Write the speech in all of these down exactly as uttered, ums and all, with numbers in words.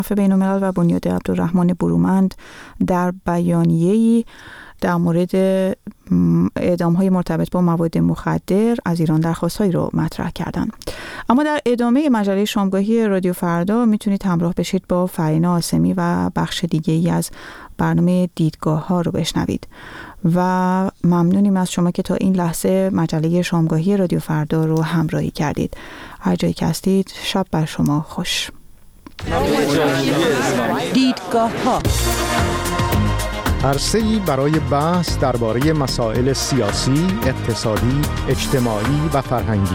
بین الملل و بنیاد عبدالرحمن برومند در بیانیه‌ای در مورد اعدام‌های مرتبط با مواد مخدر از ایران درخواست‌هایی رو مطرح کردند. اما در ادامه مجله شامگاهی رادیو فردا میتونید همراه بشید با فرینا آسمی و بخش دیگه‌ای از برنامه دیدگاه‌ها رو بشنوید و ممنونیم از شما که تا این لحظه مجله شامگاهی رادیو فردا رو همراهی کردید. هر جایی که هستید شب بر شما خوش. دیدگاه‌ها عرصه‌ای برای بحث درباره مسائل سیاسی، اقتصادی، اجتماعی و فرهنگی.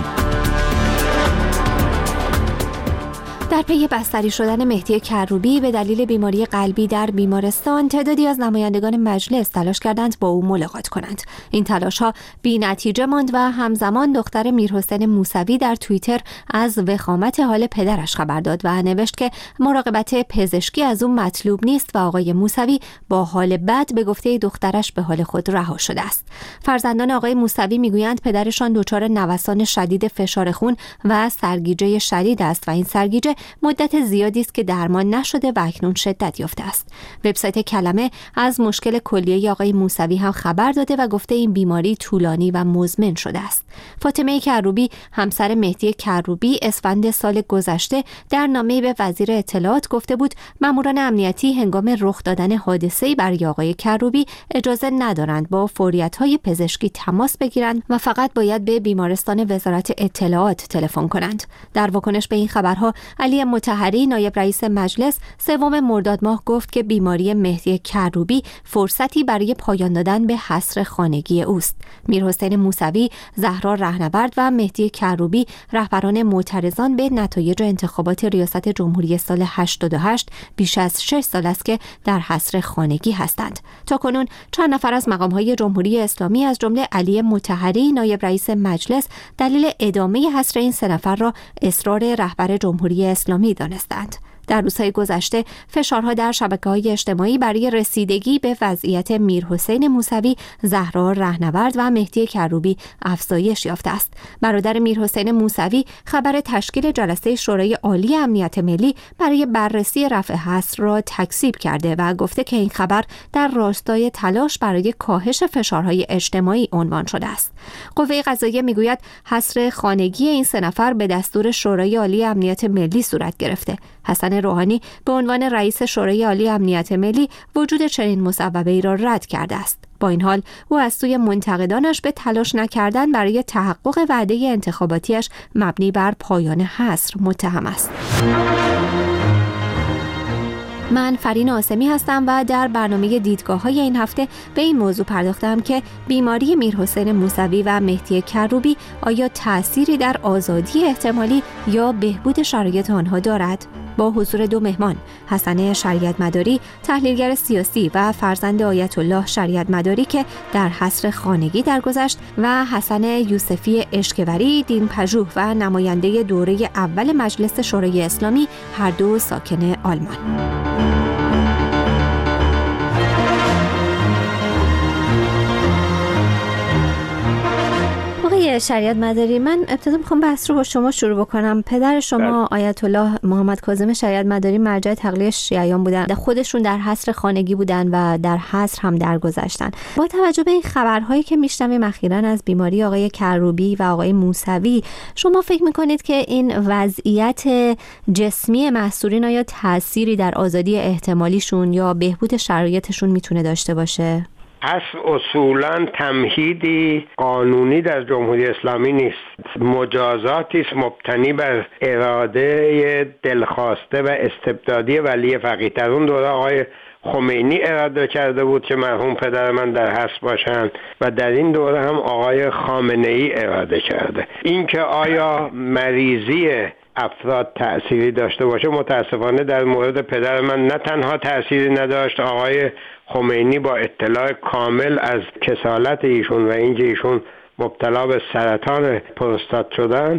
در پی بستری شدن مهدی کروبی به دلیل بیماری قلبی در بیمارستان، تعدادی از نمایندگان مجلس تلاش کردند با او ملاقات کنند. این تلاش‌ها بی نتیجه ماند و همزمان دختر میرحسین موسوی در توییتر از وخامت حال پدرش خبر داد و نوشت که مراقبت پزشکی از او مطلوب نیست و آقای موسوی با حال بد به گفته دخترش به حال خود رها شده است. فرزندان آقای موسوی میگویند پدرشان دچار نوسان شدید فشار خون و سرگیجه شدید است و این سرگیجه مدت زیادی است که درمان نشده و اکنون شدت یافته است. وبسایت کلمه از مشکل کلیه آقای موسوی هم خبر داده و گفته این بیماری طولانی و مزمن شده است. فاطمه کروبی همسر مهدی کروبی اسفند سال گذشته در نامه‌ای به وزیر اطلاعات گفته بود ماموران امنیتی هنگام رخ دادن حادثه‌ای برای آقای کروبی اجازه ندارند با فوریت‌های پزشکی تماس بگیرند و فقط باید به بیمارستان وزارت اطلاعات تلفن کنند. در واکنش به این خبرها علی مطهری نایب رئیس مجلس سوم مرداد ماه گفت که بیماری مهدی کروبی فرصتی برای پایان دادن به حصر خانگی اوست. میرحسین موسوی، زهرا رهنورد و مهدی کروبی رهبران معترضان به نتایج انتخابات ریاست جمهوری سال هشتاد و هشت بیش از شش سال است که در حصر خانگی هستند. تاکنون چند نفر از مقام‌های جمهوری اسلامی از جمله علی مطهری نایب رئیس مجلس دلیل ادامه حصر این سه نفر را اصرار رهبر جمهوری اسلامی دانستند. در روزهای گذشته فشارها در شبکه‌های اجتماعی برای رسیدگی به وضعیت میرحسین موسوی، زهرا رهنورد و مهدی کروبی افزایش یافته است. برادر میرحسین موسوی خبر تشکیل جلسه شورای عالی امنیت ملی برای بررسی رفع حصر را تکذیب کرده و گفته که این خبر در راستای تلاش برای کاهش فشارهای اجتماعی عنوان شده است. قوه قضاییه میگوید حصر خانگی این سه نفر به دستور شورای عالی امنیت ملی صورت گرفته. حسن روحانی به عنوان رئیس شورای عالی امنیت ملی وجود چنین مصوبه‌ای را رد کرده است. با این حال او از سوی منتقدانش به تلاش نکردن برای تحقق وعده انتخاباتیش مبنی بر پایان حصر متهم است. من فرینا آسمی هستم و در برنامه دیدگاه‌های این هفته به این موضوع پرداختم که بیماری میرحسین موسوی و مهدی کروبی آیا تأثیری در آزادی احتمالی یا بهبود شرایط آنها دارد؟ با حضور دو مهمان، حسن شریعت مداری، تحلیلگر سیاسی و فرزند آیت الله شریعت مداری که در حصر خانگی درگذشت و حسن یوسفی اشکوری، دین پژوه و نماینده دوره اول مجلس شورای اسلامی، هر دو ساکن آلمان. شریعت مداری، من ابتدا میخوام بحث رو با شما شروع بکنم. پدر شما آیت الله محمد کاظم شریعت مداری مرجع تقلیه شیعیان بودن، خودشون در حصر خانگی بودن و در حصر هم درگذشتن. با توجه به این خبرهایی که میشنویم اخیراً از بیماری آقای کروبی و آقای موسوی، شما فکر میکنید که این وضعیت جسمی محصورین آیا تأثیری در آزادی احتمالیشون یا بهبود شرایطشون میتونه داشته باشه؟ اصل اصولا تمهیدی قانونی در جمهوری اسلامی نیست، مجازاتی است مبتنی بر اراده دلخواسته و استبدادی ولی فقیه. در اون دوره آقای خمینی اراده کرده بود که مرحوم پدر من در حبس باشند و در این دوره هم آقای خامنه ای اراده کرده. این که آیا مریضی افراد تأثیری داشته باشه، متاسفانه در مورد پدر من نه تنها تأثیری نداشت، آقای خمینی با اطلاع کامل از کسالت ایشون و اینکه ایشون مبتلا به سرطان پروستات شدند،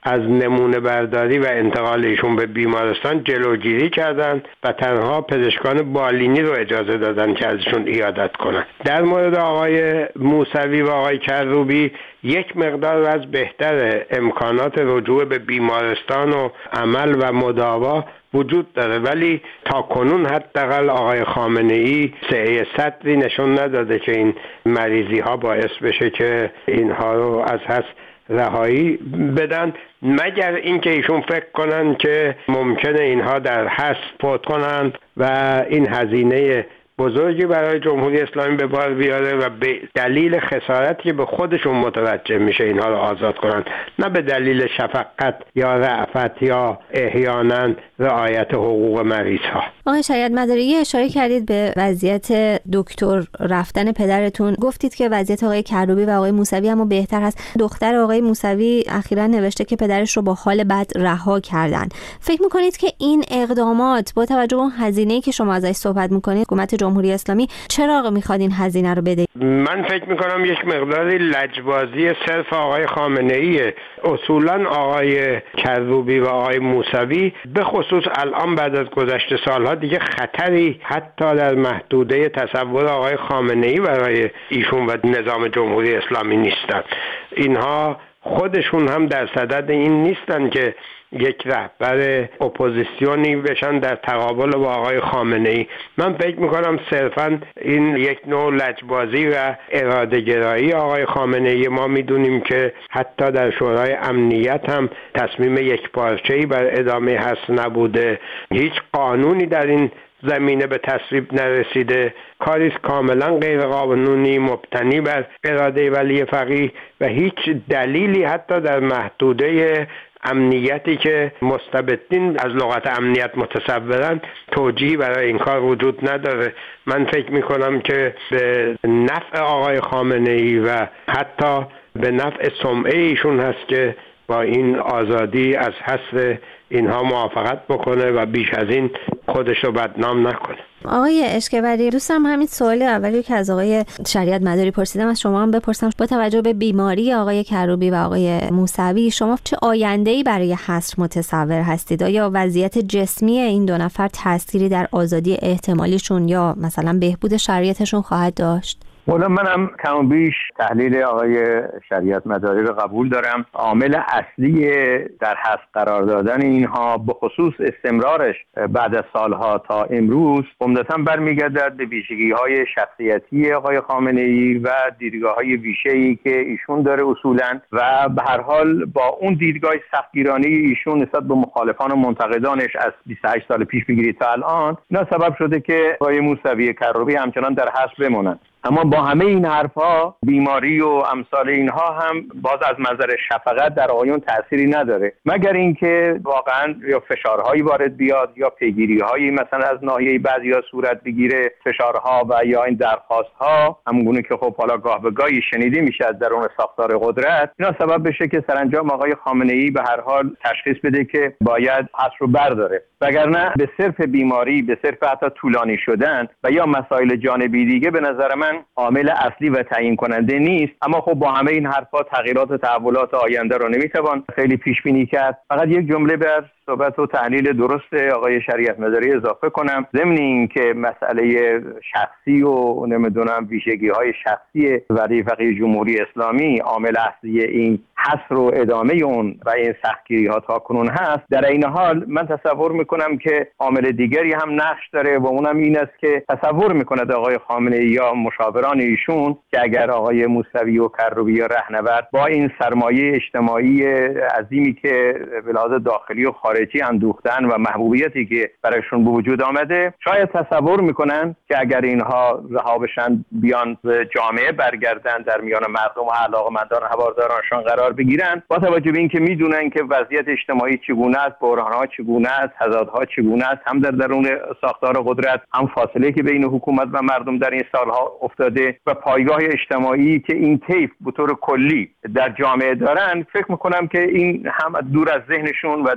از نمونه برداری و انتقال ایشون به بیمارستان جلوگیری کردند و تنها پزشکان بالینی رو اجازه دادن که ازشون عیادت کنن. در مورد آقای موسوی و آقای کروبی یک مقدار از بهتر امکانات رجوع به بیمارستان و عمل و مداوا وجود داره، ولی تا کنون حداقل آقای خامنه‌ای سعی صدری نشون نداده که این مریضی ها باعث بشه که اینها رو از هست رهایی بدن، مگر اینکه ایشون فکر کنن که ممکنه اینها در هست فوت کنن و این هزینه بزرگی برای جمهوری اسلامی به بار بیاره و به دلیل خسارتی که به خودشون متوجه میشه اینها رو آزاد کنن، نه به دلیل شفقت یا رأفت یا احیانا رعایت حقوق مریض ها. آقای شریعت مداری اشاره کردید به وضعیت دکتر رفتن پدرتون، گفتید که وضعیت آقای کروبی و آقای موسوی هم بهتر هست. دختر آقای موسوی اخیراً نوشته که پدرش رو با حال بد رها کردن. فکر میکنید که این اقدامات با توجه به اون هزینه‌ای که شما ازش صحبت میکنید حکومت جمهوری اسلامی چرا میخواد این هزینه رو بده؟ من فکر میکنم یک مقداری لجبازی صرف آقای خامنه‌ایه. اصولاً آقای کروبی و آقای موسوی به خصوص الان بعد از گذشت سالها دیگه خطری حتی در محدوده تصور آقای خامنه‌ای برای ایشون و نظام جمهوری اسلامی نیستن. اینها خودشون هم در صدد این نیستن که یک رهبر اپوزیسیونی بشن در تقابل با آقای خامنه‌ای. من فکر میکنم صرفاً این یک نوع لجبازی و اراده گرایی آقای خامنه‌ای. ما میدونیم که حتی در شورای امنیت هم تصمیم یک پارچه‌ای بر ادامه هست نبوده، هیچ قانونی در این زمینه به تصویب نرسیده، کاریست کاملا غیر قانونی مبتنی بر اراده ولی فقیه و هیچ دلیلی حتی در محدوده امنیتی که مستبدین از لغت امنیت متصورن توجیهی برای این کار وجود نداره. من فکر میکنم که به نفع آقای خامنه‌ای و حتی به نفع سمعه ایشون هست که با این آزادی از حصر اینها موافقت بکنه و بیش از این خودش رو بدنام نکنه. آقای اشکبری، دوستم همین سوال اولی که از آقای شریعت مداری پرسیدم از شما هم بپرسم. با توجه به بیماری آقای کروبی و آقای موسوی شما چه آینده‌ای برای حصر متصور هستید؟ آیا وضعیت جسمی این دو نفر تأثیری در آزادی احتمالیشون یا مثلا بهبود شرایطشون خواهد داشت؟ والا منم کم بیش تحلیل آقای شریعت مداری رو قبول دارم. عامل اصلی در حذف قرار دادن اینها به خصوص استمرارش بعد از سالها تا امروز عمدتاً برمیگردد به ویژگی‌های شخصیتی آقای خامنه‌ای و دیدگاه‌های ویژه‌ای که ایشون داره اصولاً و به هر حال با اون دیدگاه سختگیرانه ایشون نسبت به مخالفان و منتقدانش از بیست و هشت سال پیش بگیرید تا الان، اینا سبب شده که آقای موسوی کروبی همچنان در حذف بمونن. اما با همه این حرفها بیماری و امثال اینها هم باز از منظر شفقت در آقایون تأثیری نداره، مگر اینکه واقعا یا فشارهایی وارد بیاد یا پیگیری‌هایی مثلا از ناحیه بعضیا صورت بگیره، فشارها و یا این درخواست‌ها همونگونه که خب حالا گاه به گاهی شنیده میشه از درون ساختار قدرت، اینا سبب بشه که سرانجام آقای خامنه‌ای به هر حال تشخیص بده که باید حذف رو برداره، وگرنه به صرف بیماری، به صرف حتی طولانی شدن و یا مسائل جانبی دیگه به نظر من عامل اصلی و تعیین کننده نیست. اما خب با همه این حرفا تغییرات و تحولات آینده رو نمیتوان خیلی پیش بینی کرد. فقط یک جمله بر صحبت و تحلیل درست آقای شریعت مداری اضافه کنم، ضمن این که مسئله شخصی و نمیدونم ویژگی‌های شخصی ولی فقیه جمهوری اسلامی عامل اصلی این حصر و ادامه اون و این سختگیری‌ها تا کنون هست، در این حال من تصور میکنم که عامل دیگری هم نقش داره و اونم این است که تصور میکند آقای خامنه‌ای یا مشاوران ایشون که اگر آقای موسوی و کروبی یا رهنورد با این سرمایه اجتماعی عظیمی که به لحاظ داخلی و خارجی اندوختن و محبوبیتی که برایشون به وجود آمده، شاید تصور میکنن که اگر اینها رها بشن بیان جامعه برگردن در میان مردم و علاقه‌مندان هوادارانشان قرار بگیرن، با توجه به اینکه میدونن که وضعیت اجتماعی چگونه است، بحران‌ها چگونه است، تضادها چگونه است، هم در درون ساختار قدرت، هم فاصله که بین حکومت و مردم در این سالها افتاده و پایگاه اجتماعی که این طیف به طور کلی در جامعه دارن، فکر میکنم که این هم دور از ذهنشون و دور از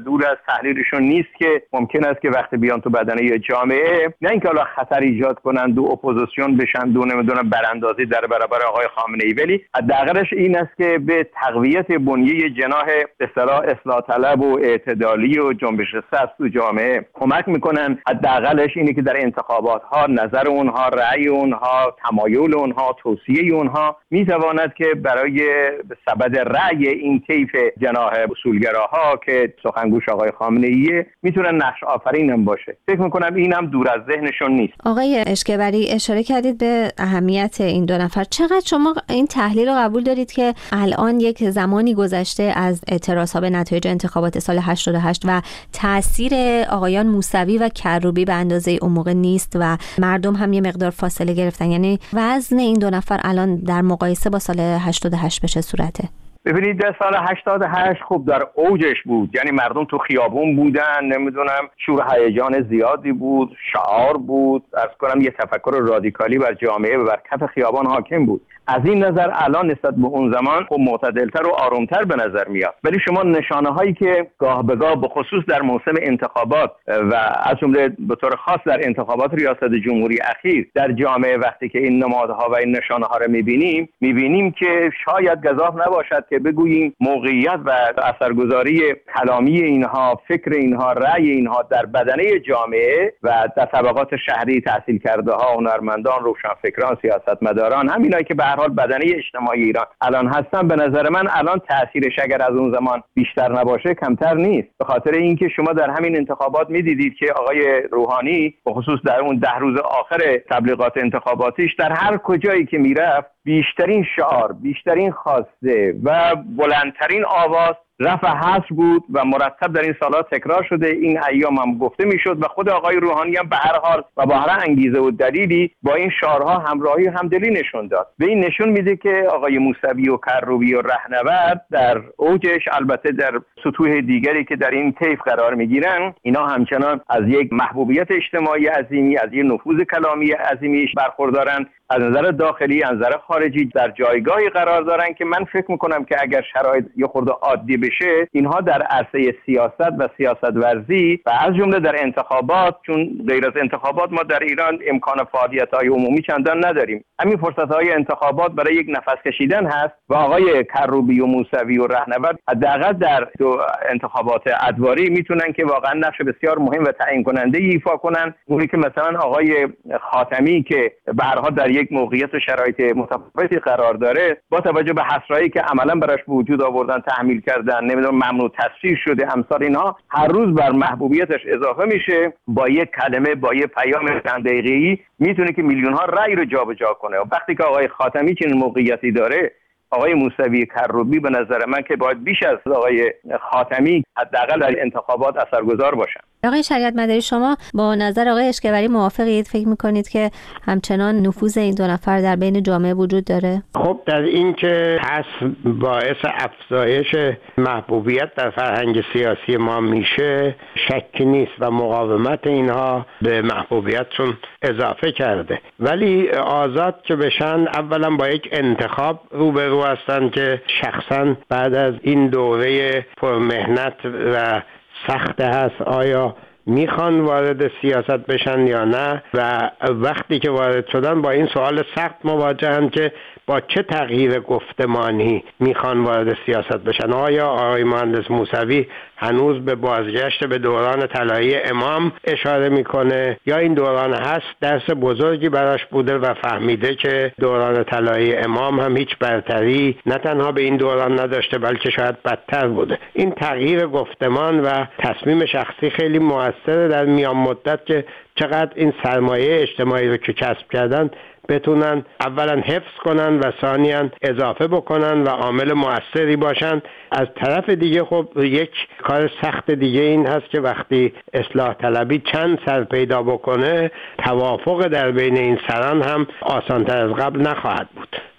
تحلیلشون نیست که ممکن است که وقتی بیان تو بدنه جامعه نه اینکه حالا خطر ایجاد کنند و اپوزیسیون بشن دو نمیدونم براندازی در برابر آقای خامنه‌ای، ولی حداقلش این است که به تقویت بنیه جناح به اصطلاح اصلاح طلب و اعتدالی و جنبش سبز تو جامعه کمک میکنن. حداقلش اینه که در انتخابات ها نظر اونها، رأی اونها، تمایل اونها، توصیه اونها میتواند که برای سبد رأی این طیف جناح اصولگراها که سخنگوش آقای خامنه‌ای میتونه نقش آفرین هم باشه. فکر میکنم این هم دور از ذهنشون نیست. آقای اشکبری اشاره کردید به اهمیت این دو نفر. چقدر شما این تحلیل رو قبول دارید که الان یک زمانی گذشته از اعتراضها به نتایج انتخابات سال هشتاد و هشت و تاثیر آقایان موسوی و کروبی به اندازه اون موقع نیست و مردم هم یه مقدار فاصله گرفتن؟ یعنی وزن این دو نفر الان در مقایسه با سال هشتاد و هشت به چه صورته؟ ببینید در سال هشتاد و هشت خوب در اوجش بود، یعنی مردم تو خیابون بودن، نمیدونم شور هیجان زیادی بود، شعار بود، عرض کنم یه تفکر رادیکالی بر جامعه و بر کف خیابان حاکم بود. از این نظر الان نسبت به اون زمان خب معتدلتر و آرومتر به نظر میاد، ولی شما نشانه هایی که گاه به گاه به خصوص در موسم انتخابات و از جمله به طور خاص در انتخابات ریاست جمهوری اخیر در جامعه وقتی که این نمادها و این نشانه ها رو میبینیم میبینیم که شاید گزاف نباشد که بگوییم موقعیت و اثرگذاری کلامی اینها، فکر اینها، رأی اینها در بدنه جامعه و در طبقات شهری، تحصیل کرده ها، هنرمندان، روشنفکران، سیاستمداران، همینایی که به هر حال بدنه اجتماعی ایران الان هستن، به نظر من الان تأثیرش اگر از اون زمان بیشتر نباشه کمتر نیست. به خاطر اینکه شما در همین انتخابات میدیدید که آقای روحانی به خصوص در اون ده روز آخر تبلیغات انتخاباتیش در هر کجایی که میرفت بیشترین شعار، بیشترین خواسته و بلندترین آواز رفع حصر بود و مرتب در این سالها تکرار شده. این ایام هم گفته میشد و خود آقای روحانی هم به هر حال و با هر انگیزه و دلیلی با این شعارها همراهی و همدلی نشون داد و این نشون میده که آقای موسوی و کروبی و رهنورد در اوجش، البته در سطوح دیگری که در این طیف قرار میگیرن، اینا همچنان از یک محبوبیت اجتماعی عظیمی، از یک نفوذ کلامی عظیمی برخوردارن، از نظر داخلی، از نظر خارجی در جایگاهی قرار دارن که من فکر میکنم که اگر شرایط یه خورده عادی بشه اینها در عرصه سیاست و سیاست ورزی و از جمله در انتخابات، چون غیر از انتخابات ما در ایران امکان فعالیت‌های عمومی چندان نداریم، همین فرصت‌های انتخابات برای یک نفس کشیدن هست و آقای کروبی و موسوی و رهنورد حداقل در دو انتخابات ادواری میتونن که واقعا نقش بسیار مهم و تعیین کننده ایفا کنن، اونی که مثلا آقای خاتمی که به هر حال در یک موقعیت و شرایط متفاوتی قرار داره، با توجه به حسرایی که عملاً براش به وجود آوردن، تحمیل کردن، نمیدونم ممنوع تصفیه شده، امثال اینها، هر روز بر محبوبیتش اضافه میشه، با یک کلمه، با یک پیام چند دقیقه‌ای میتونه که میلیون ها رأی رو جابجا کنه. و وقتی که آقای خاتمی چنین موقعیتی داره، آقای موسوی کروبی به نظر من که باید بیش از آقای خاتمی حداقل در انتخابات اثرگذار باشن. آقای شریعت مداری، شما با نظر آقای اشکبری موافقید؟ فکر میکنید که همچنان نفوذ این دو نفر در بین جامعه وجود داره؟ خب در این که پس باعث افزایش محبوبیت در فرهنگ سیاسی ما میشه شکی نیست و مقاومت اینها به محبوبیتشون اضافه کرده، ولی آزاد که بشن اولا با یک انتخاب روبرو هستن که شخصا بعد از این دوره پرمهنت و سخت هست آیا میخوان وارد سیاست بشن یا نه، و وقتی که وارد شدن با این سوال سخت مواجهن که با چه تغییر گفتمانی میخوان وارد سیاست بشن. آیا آقای مهندس موسوی هنوز به بازگشت به دوران طلایی امام اشاره میکنه یا این دوران هست درس بزرگی براش بوده و فهمیده که دوران طلایی امام هم هیچ برتری نه تنها به این دوران نداشته بلکه شاید بدتر بوده. این تغییر گفتمان و تصمیم شخصی خیلی موثره در میان مدت که چقدر این سرمایه اجتماعی رو که کسب کردن بتونن اولا حفظ کنن و ثانیاً اضافه بکنن و عامل موثری باشن. از طرف دیگه خب یک کار سخت دیگه این هست که وقتی اصلاح طلبی چند سر پیدا بکنه توافق در بین این سران هم آسان‌تر از قبل نخواهد بود.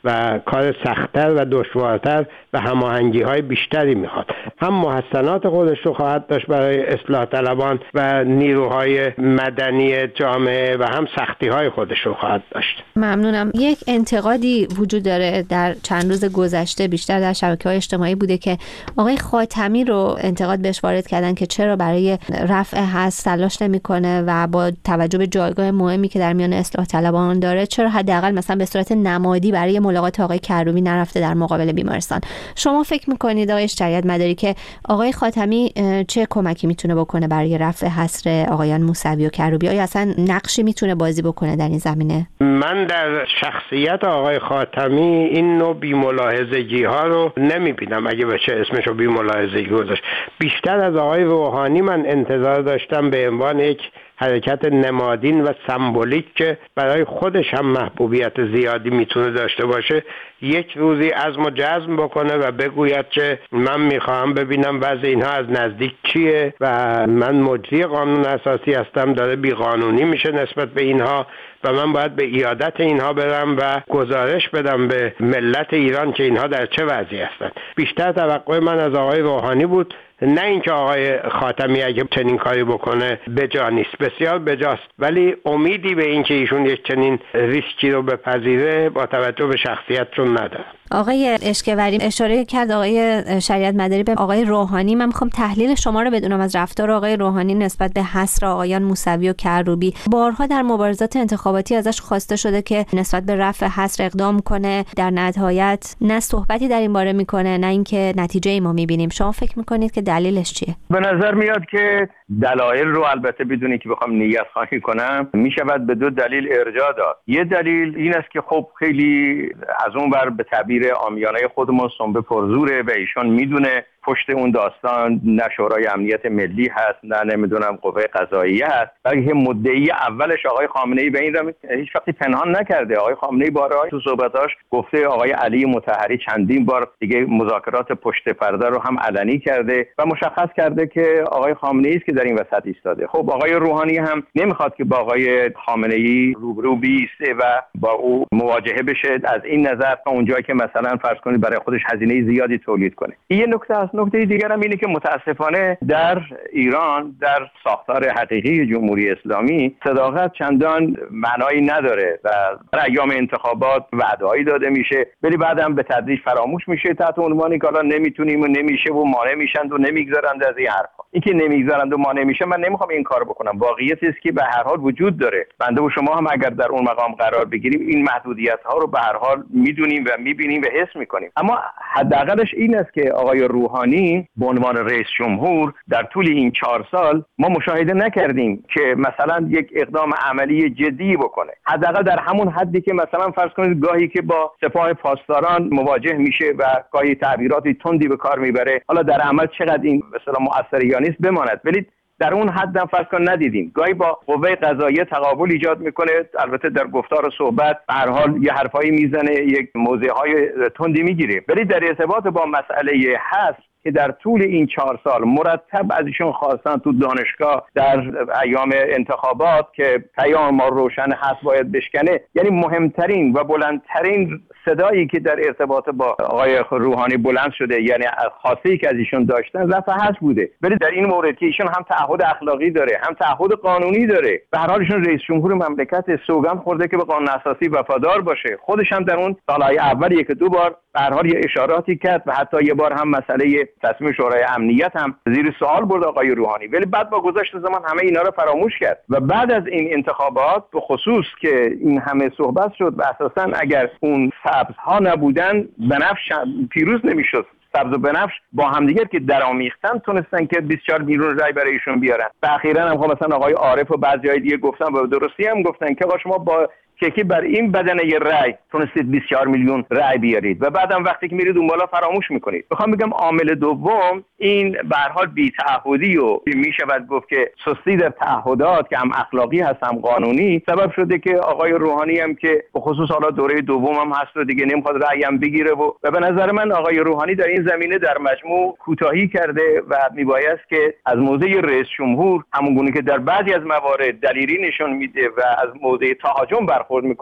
و کار سخت‌تر و دشوارتر و هماهنگی‌های بیشتری میخواد. هم محسنات خودش رو خواهد داشت برای اصلاح طلبان و نیروهای مدنی جامعه و هم سختی‌های خودش رو خواهد داشت. ممنونم. یک انتقادی وجود داره در چند روز گذشته، بیشتر در شبکه‌های اجتماعی بوده که آقای خاتمی رو انتقاد بهش وارد کردن که چرا برای رفع حظر تلاش نمی‌کنه و با توجه به جایگاه مهمی که در میان اصلاح طلبان داره چرا حداقل مثلا به صورت نمادی برای ملاقات آقای کروبی نرفته در مقابل بیمارستان. شما فکر می‌کنید آقای شریعت مداری که آقای خاتمی چه کمکی میتونه بکنه برای رفع حصر آقایان موسوی و کروبی؟ آیا اصلا نقشی میتونه بازی بکنه در این زمینه؟ من در شخصیت آقای خاتمی این نوع بی‌ملاحظگی ها رو نمیبینم، اگه بشه اسمش رو بی‌ملاحظگی گذاشت. بیشتر از آقای روحانی من انتظار داشتم به عنوان یک حرکت نمادین و سمبولیک که برای خودش هم محبوبیت زیادی میتونه داشته باشه، یک روزی عزم و جزم بکنه و بگوید که من میخواهم ببینم وضع اینها از نزدیک چیه و من مجری قانون اساسی هستم، داره بیقانونی میشه نسبت به اینها و من باید به ایادت اینها برم و گزارش بدم به ملت ایران که اینها در چه وضعی هستن. بیشتر توقع من از آقای روحانی بود، نه اینکه آقای خاتمی اگه چنین کاری بکنه بجا نیست، بسیار بجاست، ولی امیدی به اینکه ایشون یک چنین ریسکی رو بپذیره با توجه به شخصیتشون نداره. آقای اشکوری اشاره کرد آقای شریعت مداری به آقای روحانی. من میخوام تحلیل شما رو بدونم از رفتار آقای روحانی نسبت به حصر آقایان موسوی و کروبی. بارها در مبارزات انتخاباتی ازش خواسته شده که نسبت به رفع حصر اقدام کنه، در نهایت نه صحبتی در این باره میکنه نه اینکه نتیجه ای ما میبینیم. شما فکر میکنید که دلیلش چیه؟ به نظر میاد که دلایل رو البته بدونی که بخوام نیت خواهی کنم میشود به دو دلیل ارجاع داد. یه دلیل این است که خب خیلی از اون بر به تعبیر عامیانه خودمون سنبه پرزوره و ایشون میدونه پشت اون داستان نه شورای امنیت ملی هست نه نمیدونم قوه قضاییه هست، بلکه مدعی اولش آقای خامنه‌ای به این رو هیچ وقتی پنهان نکرده. آقای خامنه‌ای بارها تو صحبتاش گفته، آقای علی مطهری چندین بار دیگه مذاکرات پشت پرده رو هم علنی کرده و مشخص کرده که آقای خامنه‌ای است که در این وسط ایستاده. خب آقای روحانی هم نمیخواد که با آقای خامنه‌ای روبرو بیسته و با او مواجهه بشه از این نظر تا اونجایی که مثلا فرض کنید برای خودش هزینه زیادی تولید کنه. این نکته است. نکته دیگر هم اینه که متاسفانه در ایران در ساختار حقیقی جمهوری اسلامی صداقت چندان معنایی نداره و در ایام انتخابات وعده‌ای داده میشه ولی بعدم به تدریج فراموش میشه تحت عنوانی که حالا نمیتونیم و نمیشه و مانع میشند و نمیگذارند از این حرفا. این که نمیگذارند و مانع میشه من نمیخوام این کارو بکنم. واقعیت است که به هر حال وجود داره. بنده و شما هم اگر در اون مقام قرار بگیریم این محدودیت ها رو به هر حال میدونیم و میبینیم و حس میکنیم. اما حداقلش این است که آقای روحانی به عنوان رئیس جمهور در طول این چهار سال ما مشاهده نکردیم که مثلا یک اقدام عملی جدی بکنه. حداقل در همون حدی که مثلا فرض کنید گاهی که با سپاه پاسداران مواجه میشه و گاهی تعبیراتی تندی به کار میبره، حالا در عمل چقدر این مثلا مؤثر یا نیست بماند، ولی در اون حد هم فرض کن ندیدیم. گاهی با قوه قضاییه تقابل ایجاد میکنه، البته در گفتار و صحبت به هر حال یه حرفایی میزنه، یک موضعهای تندی میگیره، ولی در ارتباط با مسئله حذف که در طول این چهار سال مرتب از ایشون خواستن تو دانشگاه در ایام انتخابات که پیام ما روشن هست باید بشکنه، یعنی مهمترین و بلندترین صدایی که در ارتباط با آقای روحانی بلند شده، یعنی خاصه‌ای که از ایشون داشتن رفع حذف بوده. ولی در این مورد که ایشون هم تعهد اخلاقی داره هم تعهد قانونی داره، به هر حال ایشون رئیس جمهور مملکت، سوگند خورده که به قانون اساسی وفادار باشه. خودش هم در اون سالهای اول یک دو بار به هر حال یه اشاراتی کرد و حتی یه بار هم مسئله تصمیم شورای امنیت هم زیر سوال برد آقای روحانی، ولی بعد با گذشت زمان همه اینا رو فراموش کرد و بعد از این انتخابات به خصوص که این همه صحبت شد و اساسا اگر اون سبزها نبودن بنفش پیروز نمیشد. سبز و بنفش با همدیگر که درآمیختن تونستن که بیست و چهار میلیون رای برایشون بیارن. و اخیراً هم مثلا آقای عارف و بعضی‌های دیگه گفتن و درستی هم گفتن که آقا شما با که بر این بدنه یه رای تونستید بیست و چهار میلیون رای بیارید و بعدم وقتی که میرید اون بالا فراموش میکنید. میخوام بگم عامل دوم این به هر حال بی‌تعهدی و میشود گفت که سستی در تعهدات که هم اخلاقی هست هم قانونی سبب شده که آقای روحانی هم که به خصوص حالا دوره دوم هم هست و دیگه نمیخواد رأی هم بگیره و, و به نظر من آقای روحانی در این زمینه در مجموع کوتاهی کرده و میبایست که از موضع رئیس جمهور همون گونه که در بعضی از موارد دلیری نشون میده و از موضع تهاجم برخورد میکنه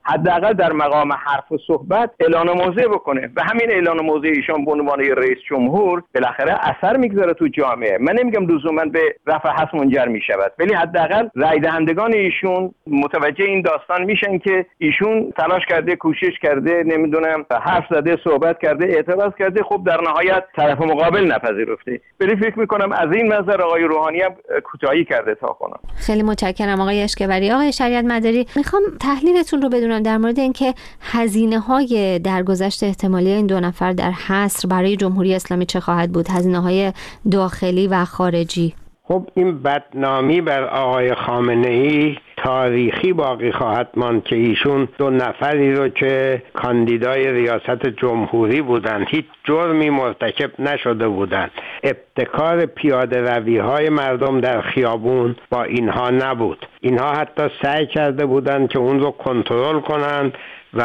حداقل در مقام حرف و صحبت اعلان موضع بکنه و همین اعلان موضع ایشان به عنوان رئیس جمهور بالاخره اثر میگذاره تو جامعه. من نمیگم لزوما به رفع حس منجر میشود، ولی حداقل رای دهندگان ایشون متوجه این داستان میشن که ایشون تلاش کرده، کوشش کرده، نمیدونم حرف زده، صحبت کرده، اعتراض کرده، خب در نهایت طرف مقابل نپذیرفته. ولی فکر میکنم از این نظر آقای روحانی هم کوتاهی کرده تا کنون. خیلی متشکرم آقای اشکبری. آقای شریعت مداری، میخوام تحلیلتون رو بدونم در مورد اینکه هزینه‌های درگذشت احتمالی این دو نفر در حصر برای جمهوری اسلامی چه خواهد بود؟ هزینه‌های داخلی و خارجی. خب این بدنامی بر آقای خامنه‌ای تاریخی باقی خواهد ماند که ایشون دو نفری رو که کاندیدای ریاست جمهوری بودند، هیچ جرمی مرتکب نشده بودند، ابتکار پیاده روی های مردم در خیابون با اینها نبود. اینها حتی سعی کرده بودند که اون رو کنترل کنند و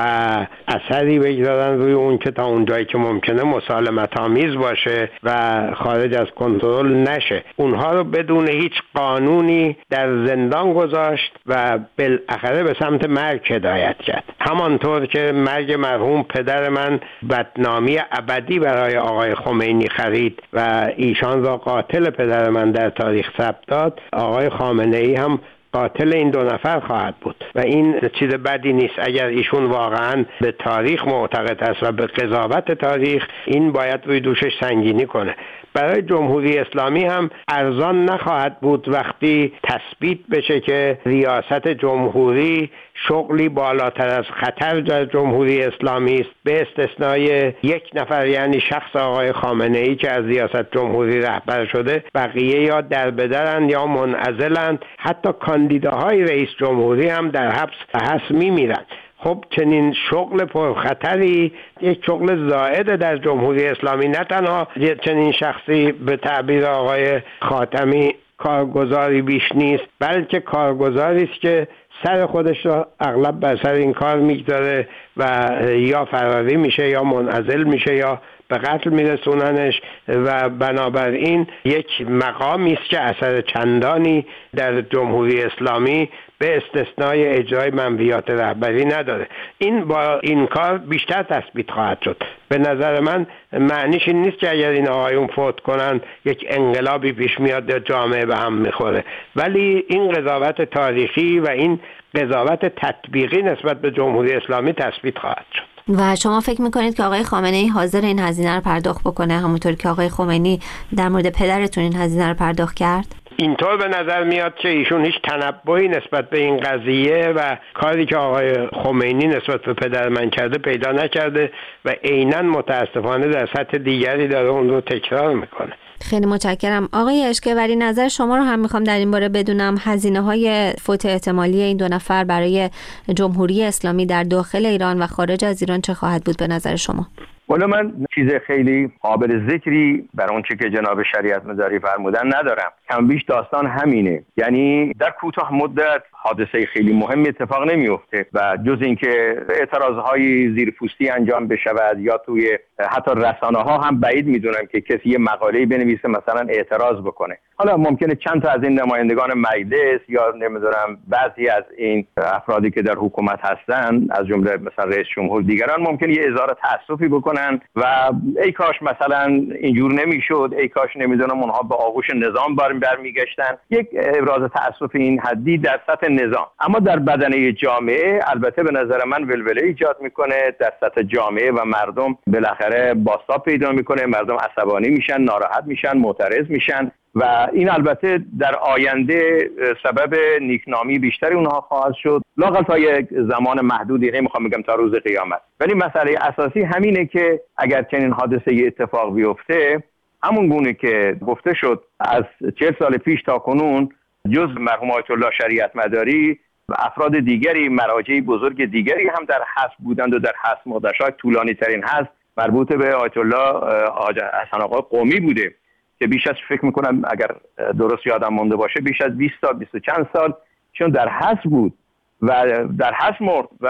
اثری بگذارن روی اون که تا اونجایی که ممکنه مسالمت آمیز باشه و خارج از کنترل نشه. اونها رو بدون هیچ قانونی در زندان گذاشت و بالاخره به سمت مرگ هدایت کرد. همانطور که مرگ مرحوم پدر من بدنامی ابدی برای آقای خمینی خرید و ایشان را قاتل پدر من در تاریخ ثبت داد، آقای خامنه‌ای هم قاتل این دو نفر خواهد بود و این چیز بدی نیست. اگر ایشون واقعا به تاریخ معتقد است و به قضاوت تاریخ، این باید روی دوشش سنگینی کنه. برای جمهوری اسلامی هم ارزان نخواهد بود وقتی تثبیت بشه که ریاست جمهوری شغلی بالاتر از خطر در جمهوری اسلامی است، به استثنای یک نفر یعنی شخص آقای خامنه‌ای که از ریاست جمهوری رهبر شده. بقیه یا دربدرند یا منعزلند. حتی کاندیداهای رئیس جمهوری هم در حبس حبس می‌میرند. خب چنین شغل پرخطری یک شغل زائد در جمهوری اسلامی، نه تنها چنین شخصی به تعبیر آقای خاتمی کارگزاری بیش نیست، بلکه کارگزاری است که سر خودش را اغلب بر سر این کار میگذاره و یا فراری میشه یا منعزل میشه یا به قتل میرسوننش و بنابراین یک مقامی است که اثر چندانی در جمهوری اسلامی به استثنای اجرای منویات رهبری نداره. این با این کار بیشتر تثبیت خواهد شد. به نظر من معنیش این نیست که اگر این آقایون فوت کنن یک انقلابی پیش میاد یا جامعه به هم میخوره، ولی این قضاوت تاریخی و این قضاوت تطبیقی نسبت به جمهوری اسلامی تثبیت خواهد شد. و شما فکر میکنید که آقای خامنه‌ای حاضر این هزینه رو پرداخت بکنه همونطور که آقای خمینی در مورد پدرتون این هزینه رو پرداخت کرد؟ اینطور به نظر میاد که ایشون هیچ تنبهی نسبت به این قضیه و کاری که آقای خمینی نسبت به پدر من کرده پیدا نکرده و عیناً متاسفانه در سطح دیگری داره اون رو تکرار میکنه. خیلی متشکرم. آقای اشکبری، نظر شما رو هم میخوام در این باره بدونم. هزینه های فوت احتمالی این دو نفر برای جمهوری اسلامی در داخل ایران و خارج از ایران چه خواهد بود به نظر شما؟ والا من چیز خیلی قابل ذکری بر اون چه که جناب شریعت مداری فرمودن ندارم. کم بیش داستان همینه. یعنی در کوتاه مدت حادثه خیلی مهم اتفاق نمیفته و جز اینکه اعتراضهای زیرپوستی انجام بشود یا توی حتی رسانه ها هم بعید میدونم که کسی یه مقاله‌ای بنویسه مثلا اعتراض بکنه. حالا ممکنه چند تا از این نمایندگان مجلس یا نمیدونم بعضی از این افرادی که در حکومت هستن از جمله مثلا رئیس جمهور دیگران ممکنه یه اظهار تأسفی بکنن و ای کاش مثلا اینجور نمیشد، ای کاش نمیدونم اونها به آغوش نظام برمیگشتن. یک ابراز تأسف این حدی در سطح نظام، اما در بدنه جامعه البته به نظر من ولوله ایجاد میکنه. در سطح جامعه و مردم بالاخره بازتاب پیدا میکنه، مردم عصبانی میشن، ناراحت میشن، معترض میشن و این البته در آینده سبب نیکنامی بیشتری اونها خواهد شد، لااقل تا یک زمان محدودی، نمیخوام بگم تا روز قیامت. ولی مسئله اساسی همینه که اگر چنین حادثه اتفاق بیفته، همون گونه که گفته شد از چهل سال پیش تا کنون جز مرحوم آیت الله شریعت مداری و افراد دیگری، مراجع بزرگ دیگری هم در حبس بودند و در حبس مدت‌های طولانی ترین هست مربوط به آیت الله حسن آقا قمی بوده که بیش از فکر میکنم اگر درست یادم مونده باشه بیش از بیست سال بیست و چند سال چون در حبس بود و در حبس مرد و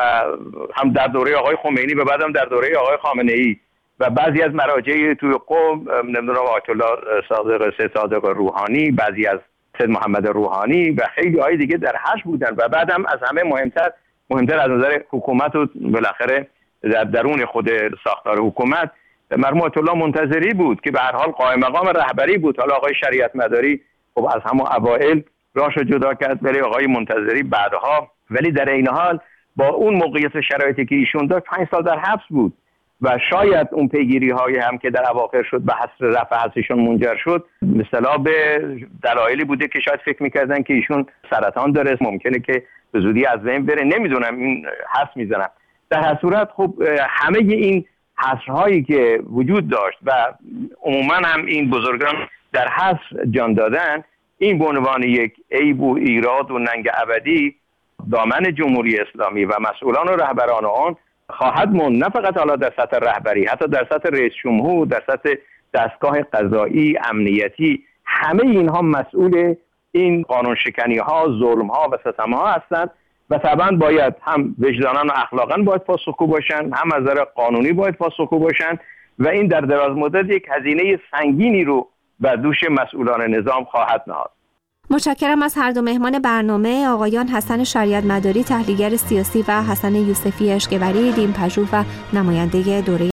هم در دوره آقای خمینی و بعدم در دوره آقای خامنه‌ای و بعضی از مراجع توی قم، نمیدونم آیت الله صادق سید صادق روحانی، بعضی از سید محمد روحانی و خیلی های دیگه در حبس بودن و بعدم از همه مهمتر مهمتر از نظر حکومت و بالاخره در درون خود ساختار حکومت مرحوم آیت الله منتظری بود که به هر حال قائم مقام رهبری بود. حالا آقای شریعت مداری خب از همون اوایل راشو جدا کرد، ولی آقای منتظری بعدها، ولی در این حال با اون موقعیت شرایطی که ایشون داشت پنج سال در حبس بود و شاید اون پیگیری های هم که در اواخر شد به حصر رفع حبسشون منجر شد مثلا به دلایلی بوده که شاید فکر میکردن که ایشون سرطان داره، ممکنه که به زودی از بین بره، نمیدونم، این حدس میزنم. در هر صورت خب همه این حصرهایی که وجود داشت و عموما هم این بزرگان در حصر جان دادن، این به عنوان یک عیب و ایراد و ننگ ابدی دامن جمهوری اسلامی و مسئولان و رهبران آن خواهد موند، نه فقط حالا در سطح رهبری، حتی در سطح رئیس جمهور، در سطح دستگاه قضایی، امنیتی، همه اینها مسئول این قانون شکنی ها، ظلم ها و ستم ها هستند و طبعا باید هم وجداناً و اخلاقاً باید پاسخگو باشن، هم از نظر قانونی باید پاسخگو باشن و این در دراز مدت یک هزینه سنگینی رو بر دوش مسئولان نظام خواهد نهاد. متشکرم از هر دو مهمان برنامه، آقایان حسن شریعت مداری تحلیلگر سیاسی و حسن یوسفی اشکوری دین پژوه و نماینده دوره